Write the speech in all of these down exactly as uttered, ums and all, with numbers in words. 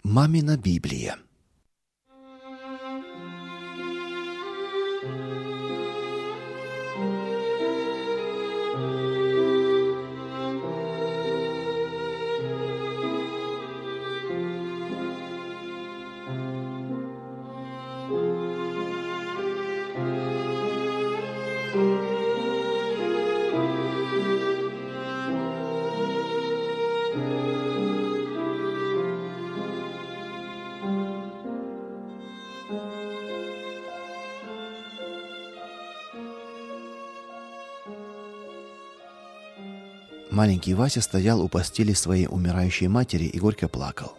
Мамина Библия. Маленький Вася стоял у постели своей умирающей матери и горько плакал.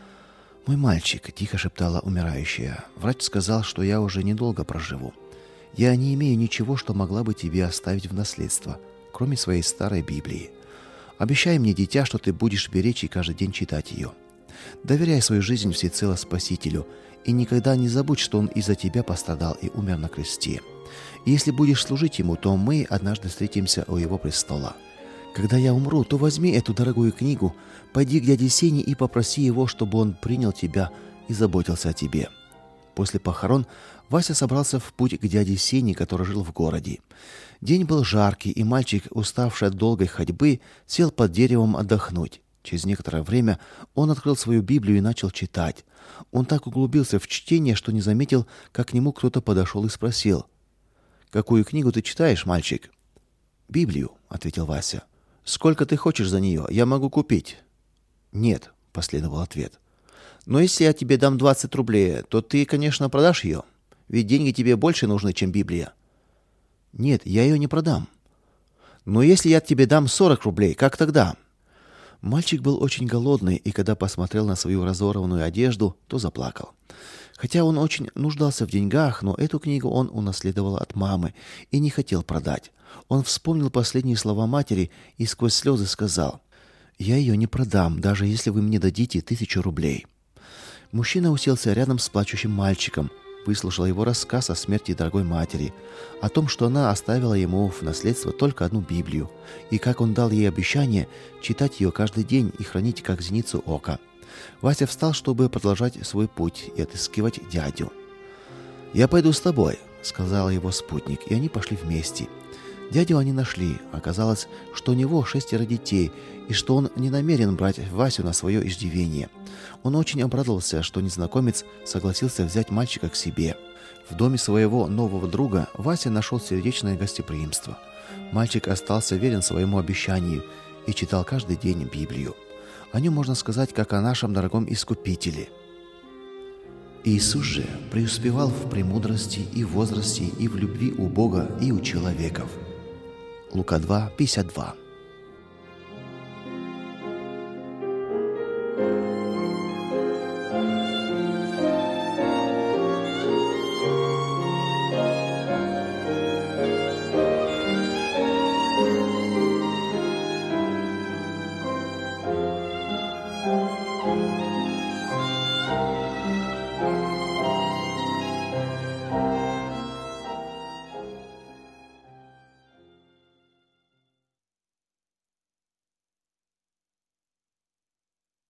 «Мой мальчик», — тихо шептала умирающая, — «врач сказал, что я уже недолго проживу. Я не имею ничего, что могла бы тебе оставить в наследство, кроме своей старой Библии. Обещай мне, дитя, что ты будешь беречь и каждый день читать ее. Доверяй свою жизнь всецело Спасителю и никогда не забудь, что Он из-за тебя пострадал и умер на кресте. И если будешь служить Ему, то мы однажды встретимся у Его престола. Когда я умру, то возьми эту дорогую книгу, пойди к дяде Сене и попроси его, чтобы он принял тебя и заботился о тебе». После похорон Вася собрался в путь к дяде Сене, который жил в городе. День был жаркий, и мальчик, уставший от долгой ходьбы, сел под деревом отдохнуть. Через некоторое время он открыл свою Библию и начал читать. Он так углубился в чтение, что не заметил, как к нему кто-то подошел и спросил: «Какую книгу ты читаешь, мальчик?» «Библию», — ответил Вася. «Сколько ты хочешь за нее? Я могу купить». «Нет», — последовал ответ. «Но если я тебе дам двадцать рублей, то ты, конечно, продашь ее. Ведь деньги тебе больше нужны, чем Библия». «Нет, я ее не продам». «Но если я тебе дам сорок рублей, как тогда?» Мальчик был очень голодный, и когда посмотрел на свою разорванную одежду, то заплакал. Хотя он очень нуждался в деньгах, но эту книгу он унаследовал от мамы и не хотел продать. Он вспомнил последние слова матери и сквозь слезы сказал: «Я ее не продам, даже если вы мне дадите тысячу рублей». Мужчина уселся рядом с плачущим мальчиком, выслушал его рассказ о смерти дорогой матери, о том, что она оставила ему в наследство только одну Библию, и как он дал ей обещание читать ее каждый день и хранить как зеницу ока. Вася встал, чтобы продолжать свой путь и отыскивать дядю. «Я пойду с тобой», — сказал его спутник, и они пошли вместе. Дядю они нашли. Оказалось, что у него шестеро детей, и что он не намерен брать Васю на свое иждивение. Он очень обрадовался, что незнакомец согласился взять мальчика к себе. В доме своего нового друга Вася нашел сердечное гостеприимство. Мальчик остался верен своему обещанию и читал каждый день Библию. О нем можно сказать, как о нашем дорогом Искупителе. Иисус же преуспевал в премудрости и в возрасте, и в любви у Бога и у человеков. Лука два, пятьдесят два.